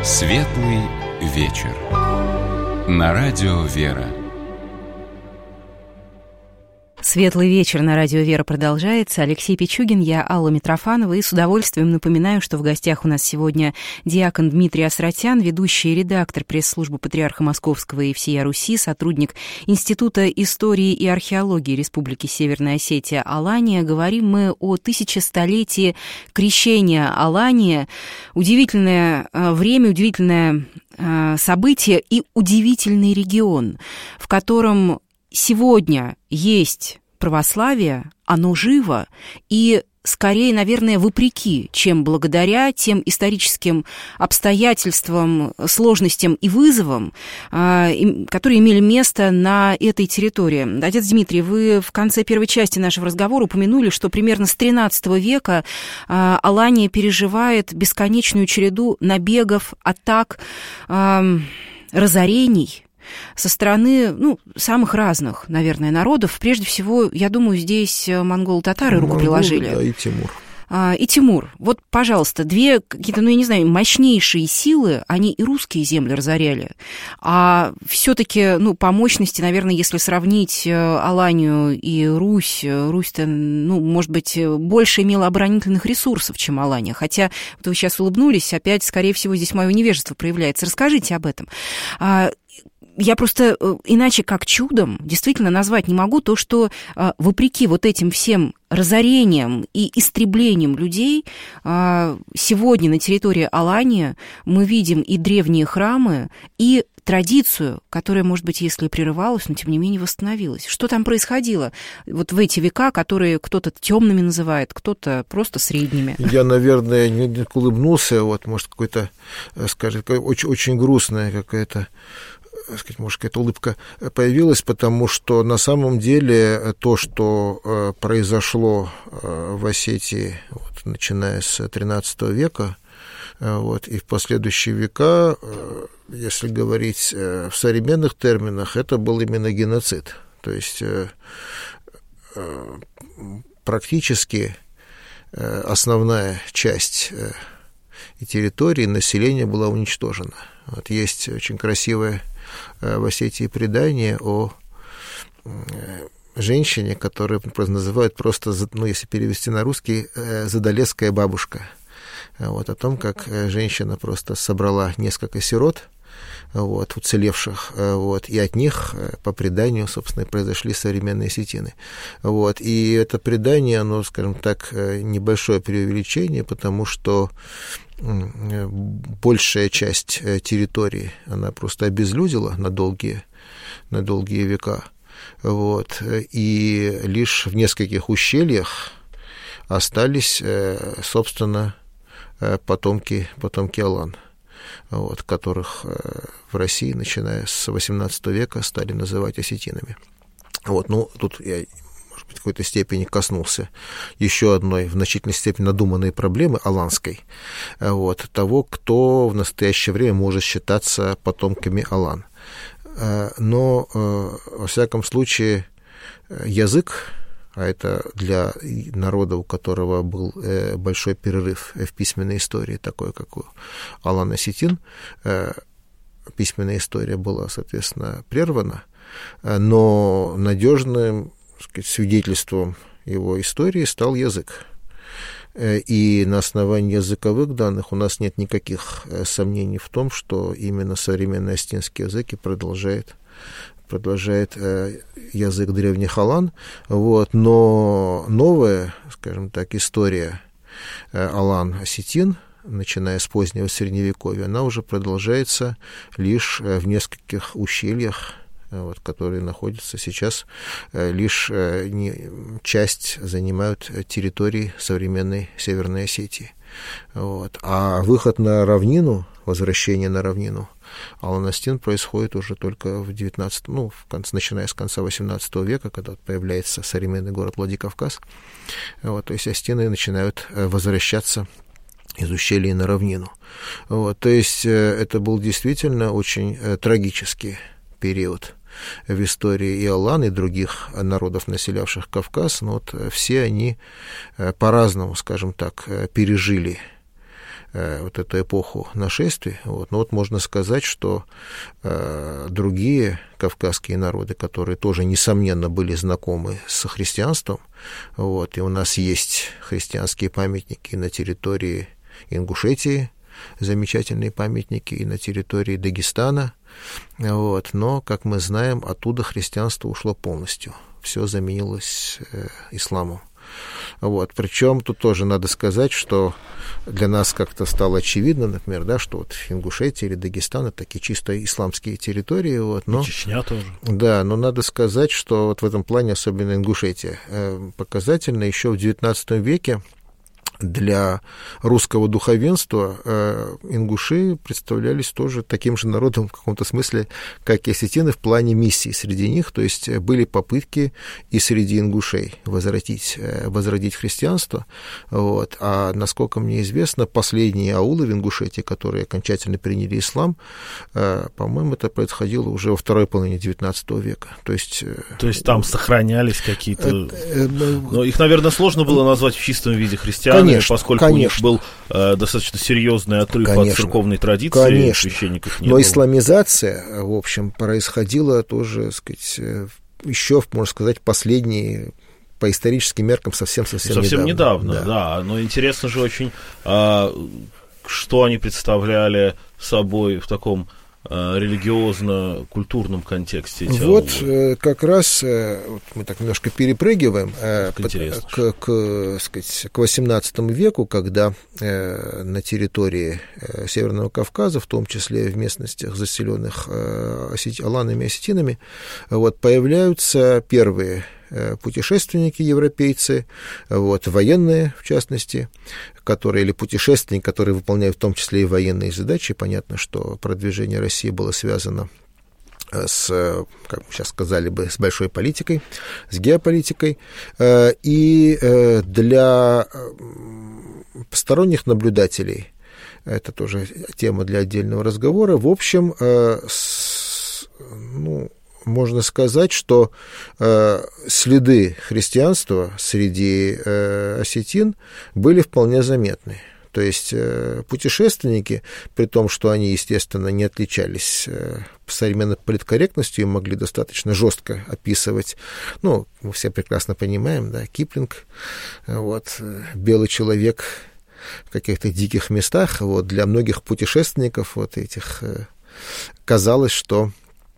Светлый вечер. На радио «Вера». Светлый вечер на радио «Вера» продолжается. Алексей Пичугин, я Алла Митрофанова. И с удовольствием напоминаю, что в гостях у нас сегодня диакон Дмитрий Асратян, ведущий редактор пресс-службы Патриарха Московского и всея Руси, сотрудник Института истории и археологии Республики Северная Осетия Алания. Говорим мы о 1100-летии крещения Алания. Удивительное время, удивительное событие и удивительный регион, в котором сегодня есть православие, оно живо, и скорее, наверное, вопреки, чем благодаря тем историческим обстоятельствам, сложностям и вызовам, которые имели место на этой территории. Отец Дмитрий, вы в конце первой части нашего разговора упомянули, что примерно с XIII века Алания переживает бесконечную череду набегов, атак, разорений со стороны, самых разных, наверное, народов. Прежде всего, я думаю, здесь монголо-татары руку приложили. Да, и Тимур. И Тимур. Вот, пожалуйста, две какие-то, мощнейшие силы, они и русские земли разоряли. А все-таки, по мощности, наверное, если сравнить Аланию и Русь-то, может быть, больше имела оборонительных ресурсов, чем Алания. Хотя, вот вы сейчас улыбнулись, опять, скорее всего, здесь мое невежество проявляется. Расскажите об этом. Я просто иначе как чудом действительно назвать не могу то, что вопреки вот этим всем разорениям и истреблениям людей, сегодня на территории Алании мы видим и древние храмы, и традицию, которая, может быть, если и прерывалась, но тем не менее восстановилась. Что там происходило вот в эти века, которые кто-то темными называет, кто-то просто средними? Я, наверное, не улыбнулся, может, какой-то, скажем, очень, очень грустная какая-то, может, какая-то улыбка появилась, потому что на самом деле то, что произошло в Осетии, начиная с XIII века, и в последующие века, если говорить в современных терминах, это был именно геноцид. То есть практически основная часть и территории населения была уничтожена. Есть очень красивое в Осетии предание о женщине, которую называют просто, если перевести на русский, «Задолесская бабушка». О том, как женщина просто собрала несколько сирот, уцелевших, и от них, по преданию, собственно, и произошли современные осетины. И это предание, оно, скажем так, небольшое преувеличение, потому что большая часть территории, она просто обезлюдила на долгие века, и лишь в нескольких ущельях остались, собственно, потомки Алан, которых в России, начиная с XVIII века, стали называть осетинами. Тут я, может быть, в какой-то степени коснулся еще одной, в значительной степени надуманной проблемы аланской, того, кто в настоящее время может считаться потомками Алан. Но, во всяком случае, язык, а это для народа, у которого был большой перерыв в письменной истории, такой, как у Алан-осетин, письменная история была, соответственно, прервана, но надежным, свидетельством его истории стал язык. И на основании языковых данных у нас нет никаких сомнений в том, что именно современный осетинский язык и продолжает язык древних Алан, но новая, скажем так, история Алан-осетин, начиная с позднего Средневековья, она уже продолжается лишь в нескольких ущельях, которые находятся сейчас, лишь часть занимают территории современной Северной Осетии. А выход на равнину, возвращение на равнину Алан-осетин происходит уже только в начиная с конца XVIII века, когда появляется современный город Владикавказ. То есть осетины начинают возвращаться из ущелья на равнину. То есть это был действительно очень трагический период в истории и Алан, и других народов, населявших Кавказ, но все они по-разному, скажем так, пережили вот эту эпоху нашествий. Вот. Но вот можно сказать, что другие кавказские народы, которые тоже, несомненно, были знакомы с христианством, вот, и у нас есть христианские памятники на территории Ингушетии, замечательные памятники, и на территории Дагестана, вот, но, как мы знаем, оттуда христианство ушло полностью, все заменилось исламом. Вот. Причем тут тоже надо сказать, что для нас как-то стало очевидно, например, да, что вот Ингушетия или Дагестан — это такие чисто исламские территории. Вот, но, Чечня тоже. Да, но надо сказать, что вот в этом плане, особенно Ингушетия, показательно еще в XIX веке для русского духовенства ингуши представлялись тоже таким же народом в каком-то смысле, как и осетины в плане миссии среди них, то есть были попытки и среди ингушей возродить христианство, вот. А насколько мне известно, последние аулы в Ингушетии, которые окончательно приняли ислам, по-моему, это происходило уже во второй половине XIX века. То есть там сохранялись какие-то... Но их, наверное, сложно было назвать в чистом виде христианами, поскольку у них был достаточно серьезный отрыв от церковной традиции, священников не было. Но исламизация, в общем, происходила тоже, так сказать, еще, можно сказать, последние, по историческим меркам, совсем недавно. Да. Но интересно же очень, что они представляли собой в таком религиозно-культурном контексте. Вот как раз мы так немножко перепрыгиваем к XVIII веку, когда на территории Северного Кавказа, в том числе в местностях, заселенных аланами и осетинами, вот, появляются первые путешественники, европейцы, вот, военные, в частности, или путешественники, которые выполняют в том числе и военные задачи. Понятно, что продвижение России было связано с, как мы сейчас сказали бы, с большой политикой, с геополитикой. И для посторонних наблюдателей, это тоже тема для отдельного разговора, в общем, можно сказать, что следы христианства среди осетин были вполне заметны. То есть путешественники, при том, что они, естественно, не отличались современной политкорректностью и могли достаточно жестко описывать, мы все прекрасно понимаем, да, Киплинг, вот, белый человек в каких-то диких местах, вот, для многих путешественников вот этих казалось, что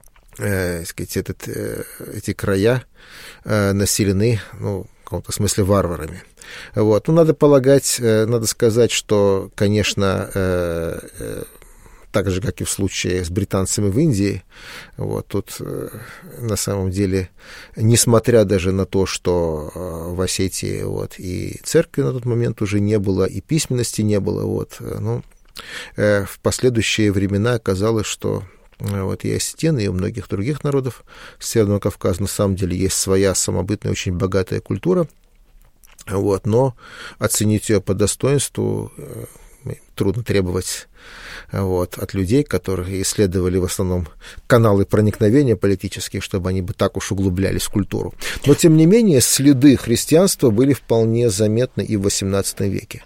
эти края населены, в каком-то смысле, варварами. Вот. Надо сказать, что, конечно, так же, как и в случае с британцами в Индии, вот, тут на самом деле, несмотря даже на то, что в Осетии вот, и церкви на тот момент уже не было, и письменности не было, вот, в последующие времена оказалось, что вот и осетины, и у многих других народов Северного Кавказа на самом деле есть своя самобытная, очень богатая культура, вот, но оценить ее по достоинству трудно требовать вот, от людей, которые исследовали в основном каналы проникновения политических, чтобы они бы так уж углублялись в культуру. Но, тем не менее, следы христианства были вполне заметны и в XVIII веке.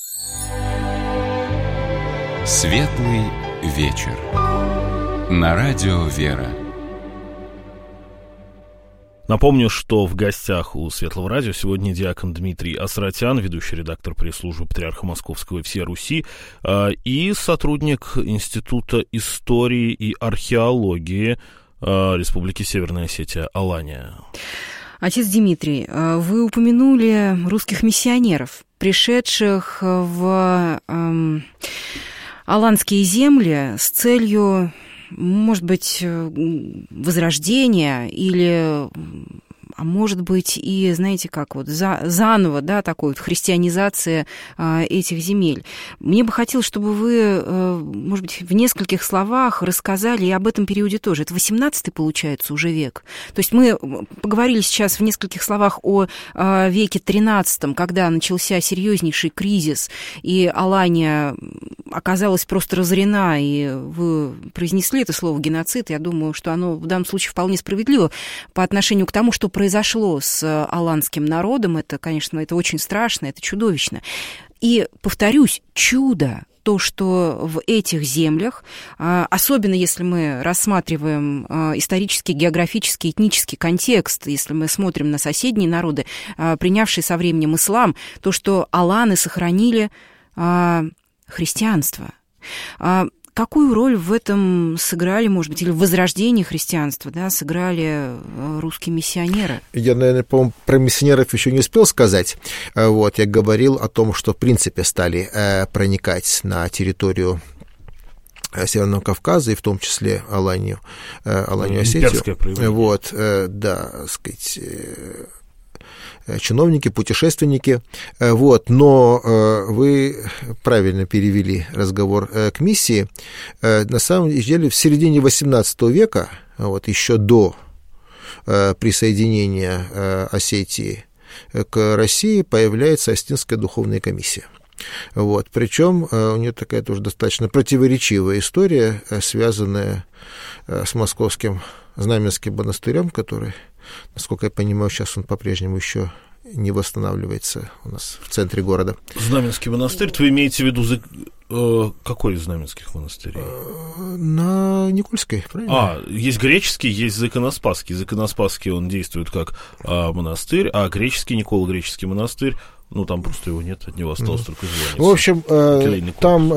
Светлый вечер. На радио «Вера». Напомню, что в гостях у Светлого радио сегодня диакон Дмитрий Асратян, ведущий редактор пресс-службы Патриарха Московского и всей Руси, и сотрудник Института истории и археологии Республики Северная Осетия Алания. Отец Дмитрий, вы упомянули русских миссионеров, пришедших в аланские земли с целью, может быть, возрождения или, а может быть, и, знаете, как вот заново, да, такой вот христианизация этих земель. Мне бы хотелось, чтобы вы, может быть, в нескольких словах рассказали и об этом периоде тоже. Это 18-й, получается, уже век. То есть мы поговорили сейчас в нескольких словах о веке 13-м, когда начался серьезнейший кризис, и Алания оказалась просто разорена, и вы произнесли это слово «геноцид». Я думаю, что оно в данном случае вполне справедливо по отношению к тому, что произошло с аланским народом. Это, конечно, это очень страшно, это чудовищно. И, повторюсь, чудо. то, что в этих землях, особенно если мы рассматриваем исторический, географический, этнический контекст, если мы смотрим на соседние народы, принявшие со временем ислам, то, что аланы сохранили христианство. Какую роль в этом сыграли, может быть, или в возрождении христианства, да, сыграли русские миссионеры? Я, наверное, по-моему, про миссионеров еще не успел сказать. Вот, я говорил о том, что, в принципе, стали проникать на территорию Северного Кавказа, и в том числе Аланию, Осетию. Вот, да, так сказать, чиновники, путешественники, вот, но вы правильно перевели разговор к миссии. На самом деле в середине XVIII века, вот, еще до присоединения Осетии к России, появляется Остинская духовная комиссия. Вот, причем у нее такая тоже достаточно противоречивая история, связанная с московским Знаменским монастырем, который, насколько я понимаю, сейчас он по-прежнему еще не восстанавливается у нас в центре города. Знаменский монастырь, вы имеете в виду какой из знаменских монастырей? На Никольской, правильно? Есть греческий, есть иконоспасский. Иконоспасский он действует как монастырь, а греческий, Никола-греческий монастырь, ну, там просто его нет, от него осталось только звание. В общем, там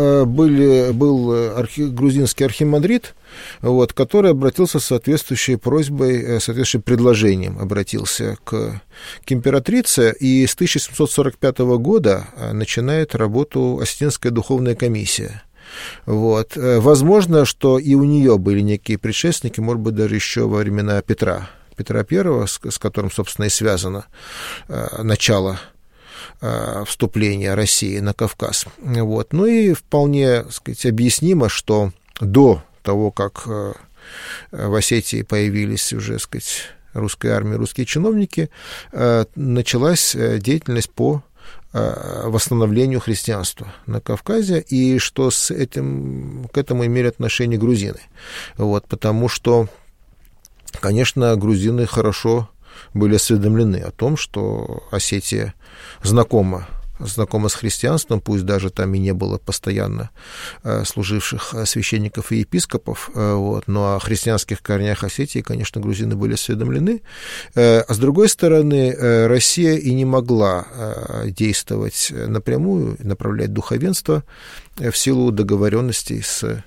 был грузинский архимандрит, вот, который обратился с соответствующей просьбой, соответствующим предложением обратился к императрице, и с 1745 года начинает работу Остинская духовная комиссия. Вот. Возможно, что и у нее были некие предшественники, может быть, даже еще во времена Петра I, с которым, собственно, и связано начало вступления России на Кавказ. Вот. Ну и вполне, так сказать, объяснимо, что до того, как в Осетии появились уже, так сказать, русская армия, русские чиновники, началась деятельность по восстановлению христианства на Кавказе, и что к этому имели отношение грузины. Вот, потому что, конечно, грузины хорошо были осведомлены о том, что Осетия знакома с христианством, пусть даже там и не было постоянно служивших священников и епископов, вот, но о христианских корнях Осетии, конечно, грузины были осведомлены. А с другой стороны, Россия и не могла действовать напрямую, направлять духовенство в силу договоренностей с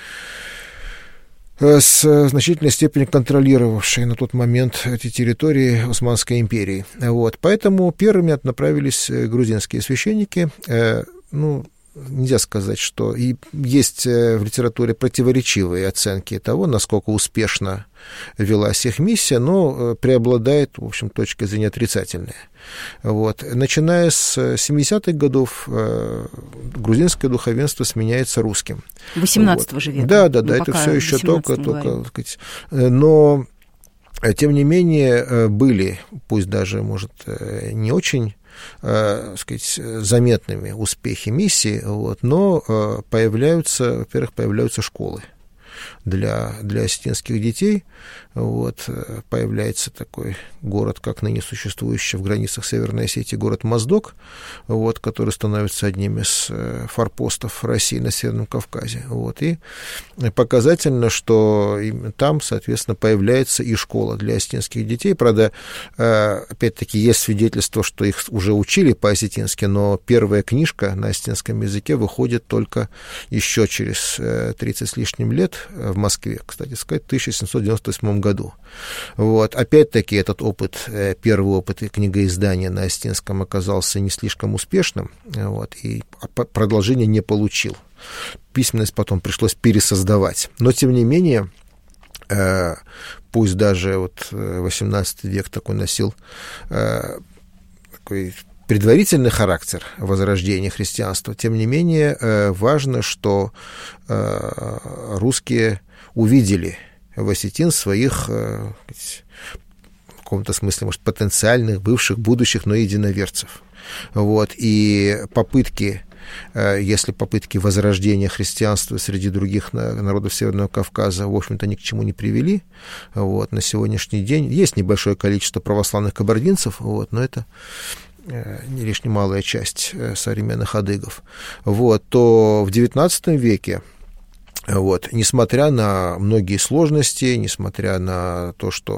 значительной степени контролировавшей на тот момент эти территории Османской империи. Вот. Поэтому первыми направились грузинские священники. Ну, нельзя сказать, что и есть в литературе противоречивые оценки того, насколько успешно велась их миссия, но преобладает, в общем, точка зрения отрицательная. Вот. Начиная с 70-х годов грузинское духовенство сменяется русским. 18-го же века. Да, это все еще только, так сказать, но, тем не менее, были, пусть даже, может, не очень, сказать, заметными успехи миссии, вот, но появляются школы для осетинских детей. Вот, появляется такой город, как ныне существующий в границах Северной Осетии, город Моздок, вот, который становится одним из форпостов России на Северном Кавказе. Вот, и показательно, что там, соответственно, появляется и школа для осетинских детей. Правда, опять-таки, есть свидетельство, что их уже учили по-осетински, но первая книжка на осетинском языке выходит только еще через 30 с лишним лет в Москве, кстати сказать, в 1798 году. Вот. Опять-таки, этот опыт, первый опыт книгоиздания на осетинском оказался не слишком успешным, вот, и продолжение не получил. Письменность потом пришлось пересоздавать. Но, тем не менее, пусть даже вот XVIII век такой носил такой предварительный характер возрождения христианства, тем не менее, важно, что русские увидели в осетин своих, в каком-то смысле, может, потенциальных, бывших, будущих, но единоверцев. Вот. И если попытки возрождения христианства среди других народов Северного Кавказа, в общем-то, ни к чему не привели, вот, на сегодняшний день есть небольшое количество православных кабардинцев, вот, но это не лишь немалая часть современных адыгов, вот, то в XIX веке, вот, несмотря на многие сложности, несмотря на то, что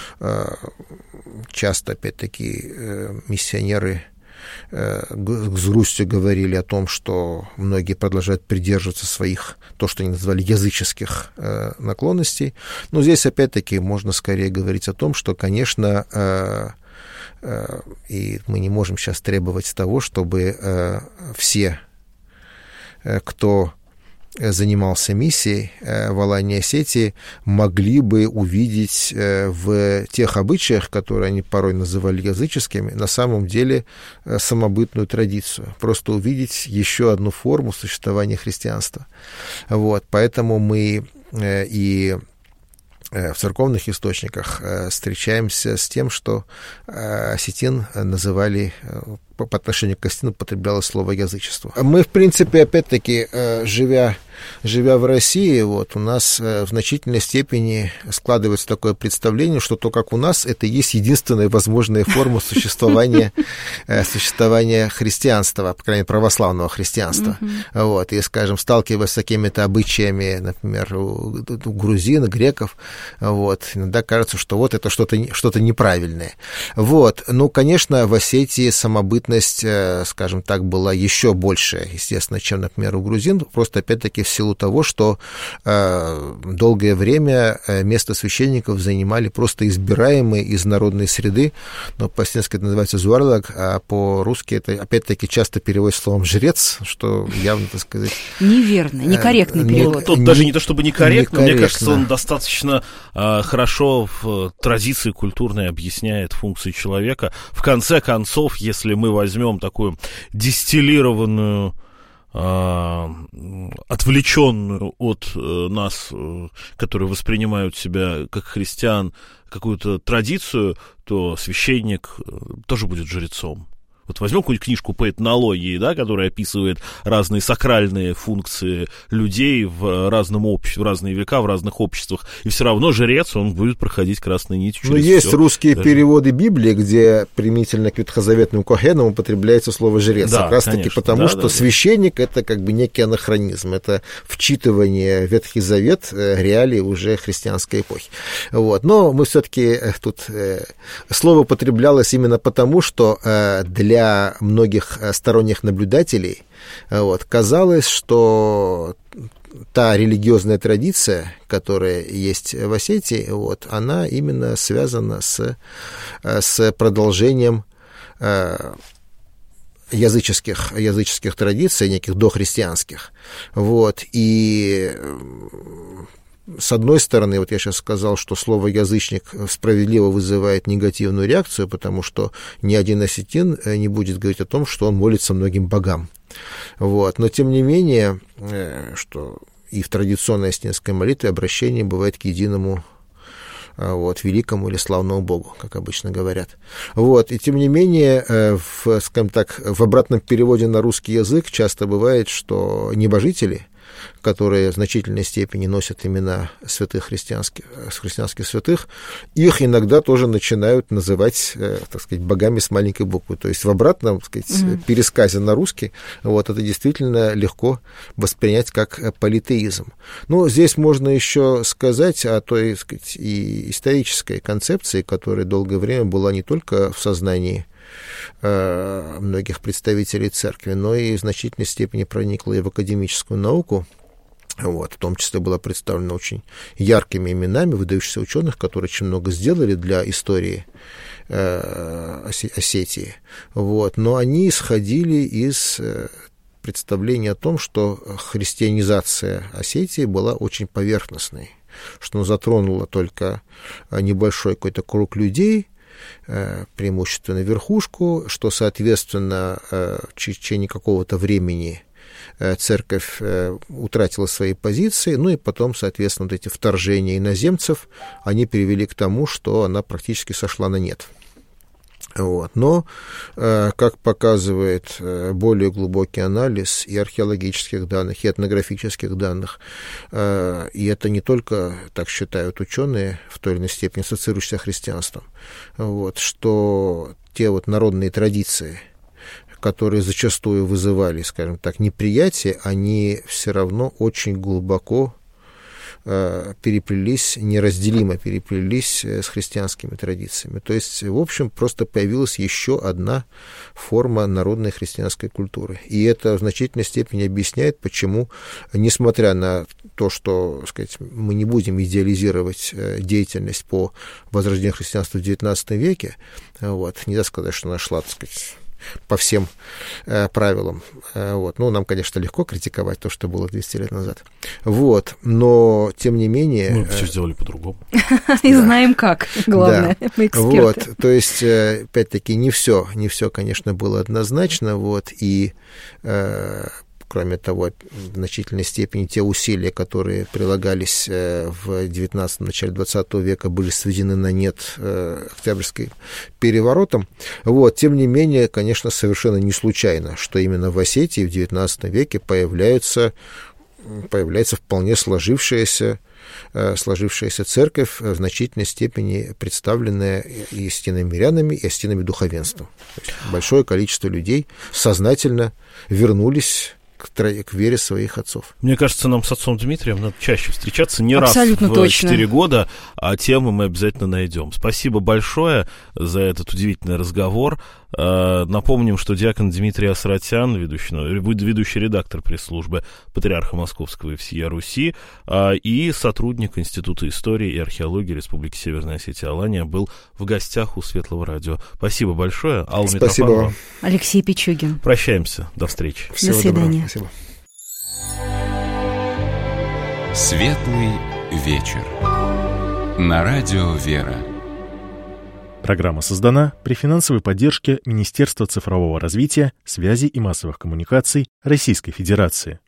часто, опять-таки, миссионеры с грустью говорили о том, что многие продолжают придерживаться своих, то, что они назвали языческих наклонностей. Но здесь, опять-таки, можно скорее говорить о том, что, конечно, и мы не можем сейчас требовать того, чтобы все, кто занимался миссией в Алании и Осетии, могли бы увидеть в тех обычаях, которые они порой называли языческими, на самом деле самобытную традицию. Просто увидеть еще одну форму существования христианства. Вот, поэтому мы и в церковных источниках встречаемся с тем, что осетин называли, по отношению к осетину употреблялось слово язычество. Мы, в принципе, опять-таки, живя в России, вот, у нас в значительной степени складывается такое представление, что то, как у нас, это и есть единственная возможная форма существования христианства, по крайней мере, православного христианства. Вот, и, скажем, сталкиваясь с какими-то обычаями, например, у грузин, греков, вот, иногда кажется, что вот это что-то неправильное. Вот, ну, конечно, в Осетии самобытность, скажем так, была еще больше, естественно, чем, например, у грузин, просто, опять-таки, в силу того, что долгое время место священников занимали просто избираемые из народной среды, но по-осетински это называется зуарлаг, а по-русски это, опять-таки, часто переводится словом «жрец», что явно, так сказать... Неверно, некорректный перевод. Тут даже не то чтобы некорректно, мне кажется, он достаточно хорошо в традиции культурной объясняет функции человека. В конце концов, если мы возьмем такую дистиллированную, отвлеченную от нас, которые воспринимают себя как христиан, какую-то традицию, то священник тоже будет жрецом. Вот возьмем какую-нибудь книжку по этнологии, да, которая описывает разные сакральные функции людей в разные века, в разных обществах, и все равно жрец, он будет проходить красной нитью через все. Есть русские переводы Библии, где применительно к ветхозаветным коэнам употребляется слово «жрец». Да, как раз-таки потому, что священник — это как бы некий анахронизм, это вчитывание в Ветхий Завет реалий уже христианской эпохи. Вот. Но мы все-таки тут слово употреблялось именно потому, что для многих сторонних наблюдателей вот, казалось, что та религиозная традиция, которая есть в Осетии, вот, она именно связана с продолжением языческих традиций, неких дохристианских. Вот, и с одной стороны, вот я сейчас сказал, что слово «язычник» справедливо вызывает негативную реакцию, потому что ни один осетин не будет говорить о том, что он молится многим богам. Вот. Но, тем не менее, что и в традиционной осетинской молитве обращение бывает к единому, вот, великому или славному Богу, как обычно говорят. Вот. И, тем не менее, скажем так, в обратном переводе на русский язык часто бывает, что небожители, которые в значительной степени носят имена христианских святых, их иногда тоже начинают называть, так сказать, богами с маленькой буквы. То есть в обратном, так сказать, пересказе на русский, вот, это действительно легко воспринять как политеизм. Но здесь можно еще сказать о той, так сказать, и исторической концепции, которая долгое время была не только в сознании многих представителей церкви, но и в значительной степени проникла и в академическую науку. Вот, в том числе была представлена очень яркими именами выдающихся ученых, которые очень много сделали для истории Осетии. Вот, но они исходили из представления о том, что христианизация Осетии была очень поверхностной, что она затронула только небольшой какой-то круг людей, преимущественно верхушку, что, соответственно, в течение какого-то времени церковь утратила свои позиции, ну и потом, соответственно, вот эти вторжения иноземцев, они привели к тому, что она практически сошла на нет. Вот. Но, как показывает более глубокий анализ и археологических данных, и этнографических данных, и это не только, так считают ученые, в той или иной степени ассоциирующиеся с христианством, вот, что те вот народные традиции, которые зачастую вызывали, скажем так, неприятие, они все равно очень глубоко переплелись, неразделимо переплелись с христианскими традициями. То есть, в общем, просто появилась еще одна форма народной христианской культуры. И это в значительной степени объясняет, почему, несмотря на то, что, так сказать, мы не будем идеализировать деятельность по возрождению христианства в XIX веке, вот, нельзя сказать, что она шла, так сказать, по всем правилам. Вот. Ну, нам, конечно, легко критиковать то, что было 200 лет назад. Вот. Но, тем не менее... Мы все сделали по-другому. И знаем как, главное, мы эксперты. Вот. То есть, опять-таки, не все, конечно, было однозначно. Вот. И... Кроме того, в значительной степени те усилия, которые прилагались в XIX, начале XX века, были сведены на нет Октябрьским переворотом. Вот. Тем не менее, конечно, совершенно не случайно, что именно в Осетии в XIX веке появляется вполне сложившаяся церковь, в значительной степени представленная и истинномирянами, и истинными духовенством. То есть большое количество людей сознательно вернулись к вере своих отцов. Мне кажется, нам с отцом Дмитрием надо чаще встречаться, не абсолютно раз в точно. 4 года, а темы мы обязательно найдем. Спасибо большое за этот удивительный разговор. Напомним, что диакон Дмитрий Асратян, ведущий редактор пресс-службы Патриарха Московского и всея Руси, и сотрудник Института истории и археологии Республики Северная Осетия Алания, был в гостях у Светлого радио. Спасибо большое. Алла Спасибо Митрофанова. вам. Алексей Пичугин. Прощаемся. До встречи. До свидания. Спасибо. Светлый вечер. На радио «Вера». Программа создана при финансовой поддержке Министерства цифрового развития, связи и массовых коммуникаций Российской Федерации.